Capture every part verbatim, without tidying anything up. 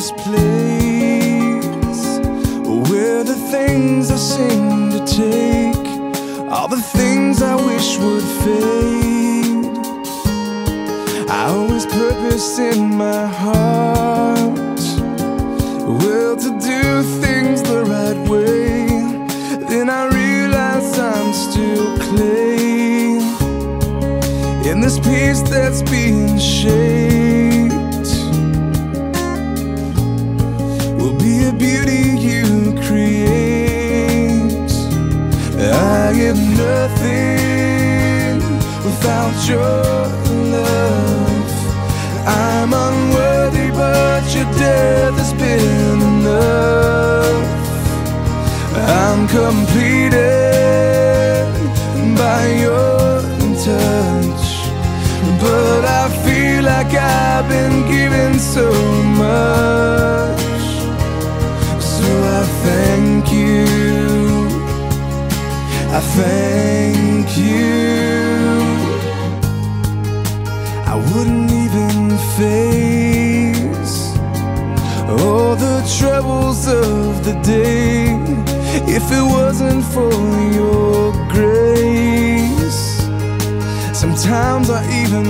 this place where the things I seem to take are the things I wish would fade. I always purpose in my heart, well, to do things the right way. Then I realize I'm still clay in this piece that's being shaped. Will be a beauty you create. I am nothing without your love. I'm unworthy, but your death has been enough. I'm completed by your touch, but I feel like I've been given so much. So I thank you, I thank you. I wouldn't even face all the troubles of the day if it wasn't for your grace. Sometimes I even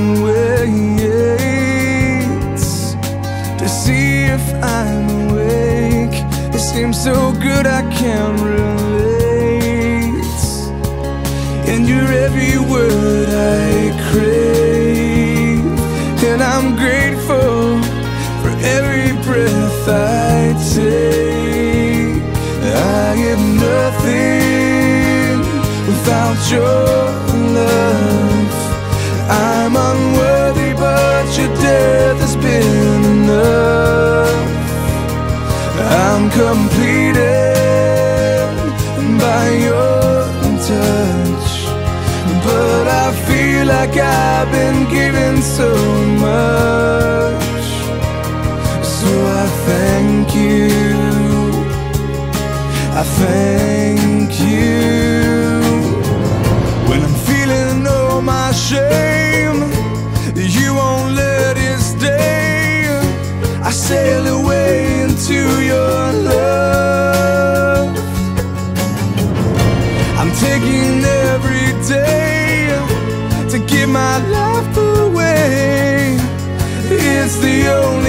wait to see if I'm awake. It seems so good I can't relate, and you're every word I crave. And I'm grateful for every breath I take. I am nothing without your love. I'm unworthy, but your death has been enough. I'm completed by your touch, but I feel like I've been given so much. So I thank you, I thank you. When I'm feeling all my shame, you won't let it stay. I sail away into your love. I'm taking every day to give my life away. It's the only